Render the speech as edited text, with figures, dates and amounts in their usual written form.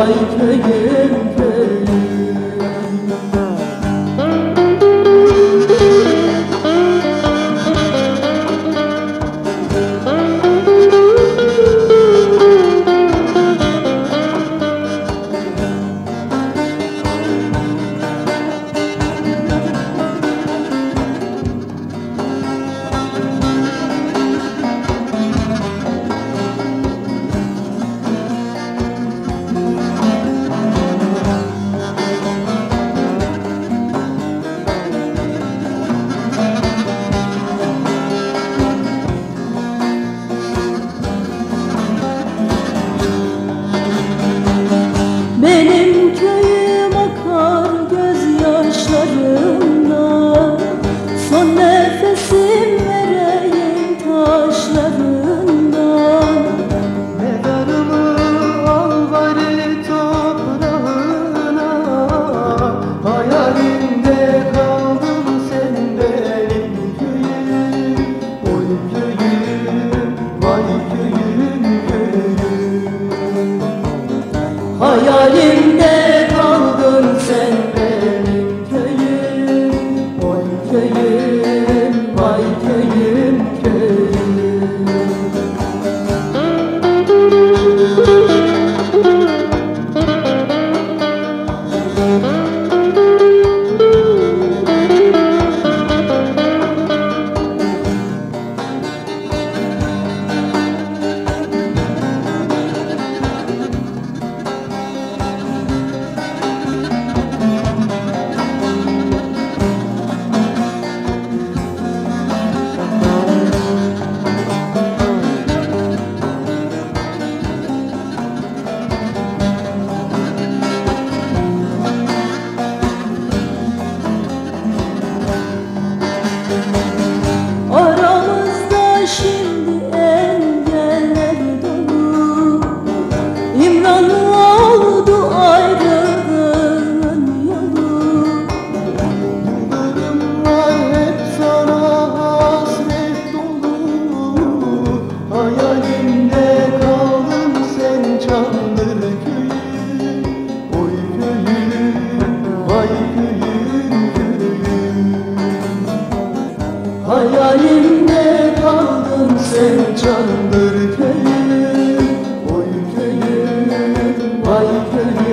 vay köyüm köyüm. Benim köyüm akar gözyaşlarımla, son nefesim vereyim taşlarından. Mezarımı al bari toprağına, hayalimde kaldın sen benim köyüm. Oy köyüm, vay köyüm köyüm. Hayalimde kaldın sen benim köyüm. Oy köyüm, vay köyüm köyüm. Aramızda şimdi engeller dolu, İmranlı oldu ayrılığın yolu. Yıldırımlar hep sana hasret dolu, hayalimde kaldın sen Çanlıköy'üm. Oy köyüm, vay köyüm köyüm. Hayalimde kaldın sen Çanlıköy'üm. Oy köyüm, vay köyüm.